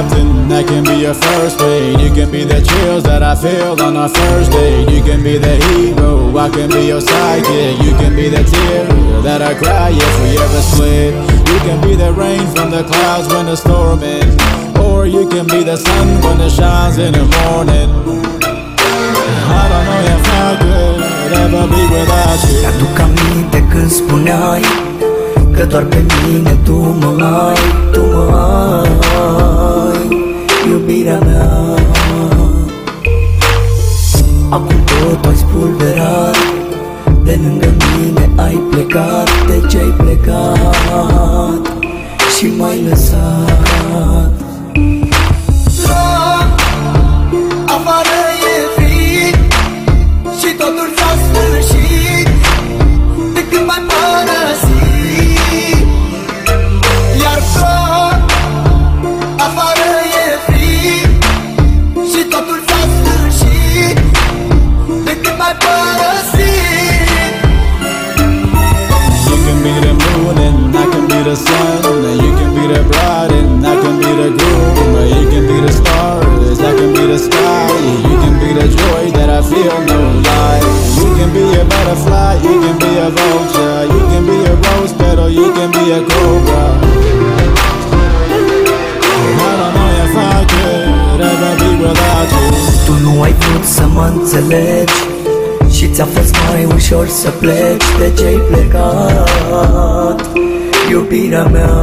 captain, that can be your first mate. You can be the chills that I feel on our first date. You can be the hero, I can be your sidekick. You can be the tear that I cry if we ever split. You can be the rain from the clouds when the storm ends, or you can be the sun when it shines in the morning. I don't know if I could ever be without you. Mi-aduc aminte când spuneai că doar pe mine tu mă ai, tu mă ai, iubirea mea. Acum tot ai spulberat, de lângă mine ai plecat. De ce ai plecat și m-ai lăsat? Afară e frig și totul s-a sfârșit de când m-ai părăsit. Iar afară e frig și totul s-a sfârșit de când m-ai părăsit. You can be the moon and I can be the sun, and you can be the bride and I can be the groom. You can be the stars, I can be the sky. You can be the joy that I feel, no lie. You can be a butterfly, you can be a vulture. You can be a rose petal, you can be a cobra. I don't know if I could ever be without you. Tu nu ai vrut să mă înțelegi și ți-a fost mai ușor să pleci. De ce ai plecat, iubirea mea?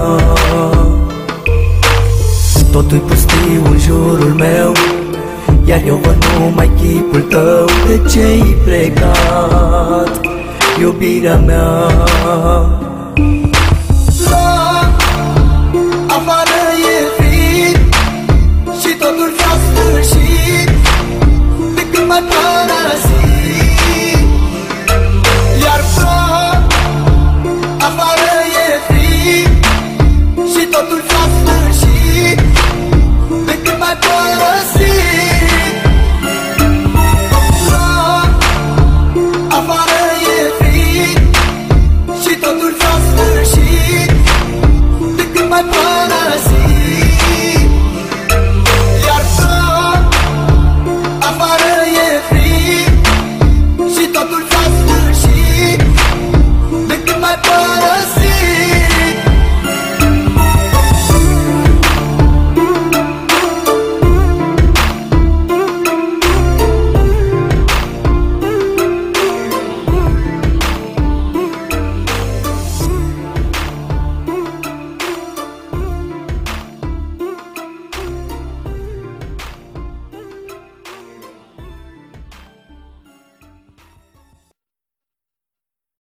Totul-i pustiu în jurul meu, iar eu văd numai chipul tău. De ce ai plecat, iubirea mea?